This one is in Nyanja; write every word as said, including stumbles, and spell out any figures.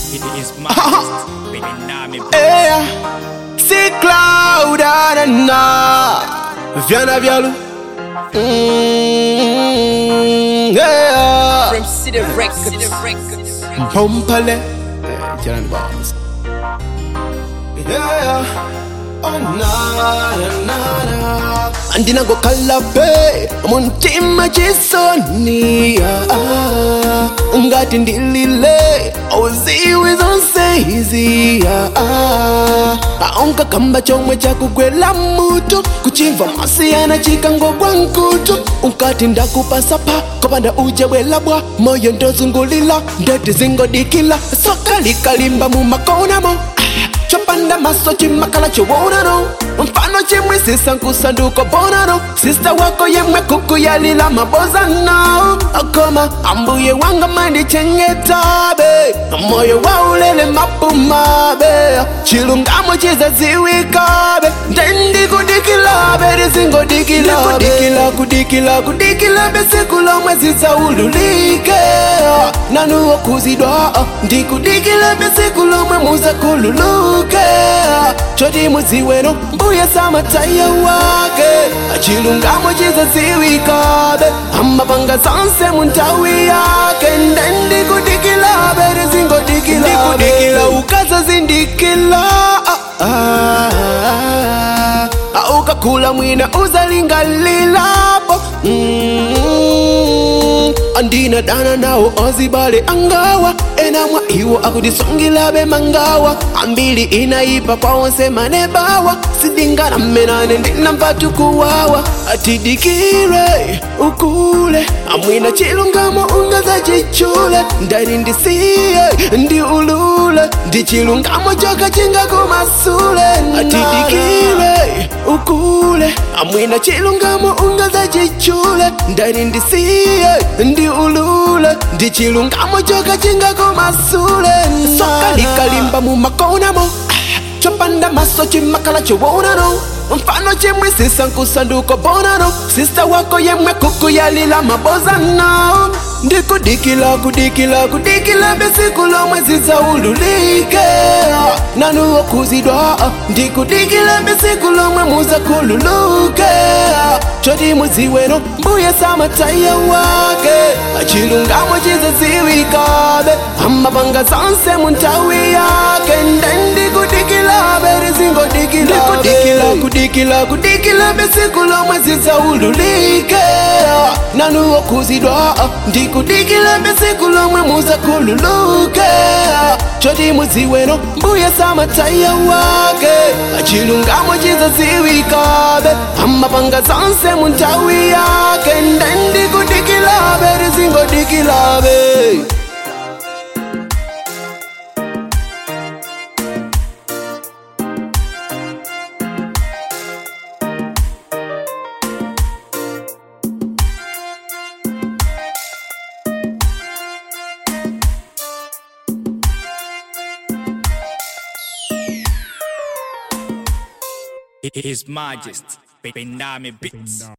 It is my Benami. Yeah, see cloud and na Viana Vialu. Mm, yeah. From City Records. Pompale. Jalan Boss. Yeah. Oh na na na. Andina go kalabe. Muntima chisoni. Ngati ndilile. Oziwe zonse aonka kamba chomwe chakugwela mutu kuchimva masiyana chikango kwa nkutu unkati ndakupasa pa kopanda uje welabwa moyo ndozungulila ndeti zingodikila sokalikalimba mumakonamo chopanda maso chimakala chiwonano mfano chimwe sisankusanduko bonano sista wako yemwe kuku yalila mabozano akoma ambuye wanga mandi chengetabe moyo waulele mapumabe chilungamo chizaziwikabe ndendi kudikilabe rizingodikilabe kudikila kudikila kudikila besikulo mwezi zaululike nanuo kuzidwa ndikudikila besikulo mwe muza kululuke choti muziweno mbuye samataya wake achilungamo chizaziwikabe amapanga zanse muntawi yake ndendi kudikilabe rizingodikilabe ndikudikila ukaza zindikila aukakula mwina uzalingalilapo mm, andina dana nao ozibale angawa enamwa iwo akudisongilabe mangawa ambili inaipa kwa wonse manebawa sidingana menane ndina mpatu kuwawa atidikire ukule amwina chilungamo ungaza chichule ndani ndisiye ndi ulule ndi chilungamo choka chinga kumasule atidikire ukule amwina chilungamo ungaza chichule ndani ndisiye ndi ulule ndi chilungamo choka chinga kumasule sokalikalimba mumakonamo chopanda maso chimakala chiwonano mfano chimwe sisankusanduko bonano sista wako yemwe kuku yalila mabozano ndikudikila kudikila kudikila besikulo mwezi zaululike nanuo kuzidwa ndikudikila besikulo mwe muza kululuke choti muziweno mbuye samataya wake achilungamo chizaziwikabe amapanga zanse muntawi yake ndendi kudikilabe rizingodikilabe kudikila kudikila kudikila besikulo mwezi zaululike nanuo kuzidwa ndikudikila besikulo mwe muza kululuke choti muziweno mbuye samataya wake achilungamo chizaziwikabe amapanga zanse muntawi yake ndendi kudikilabe rizingodikilabe. His Majesty Benami Beats.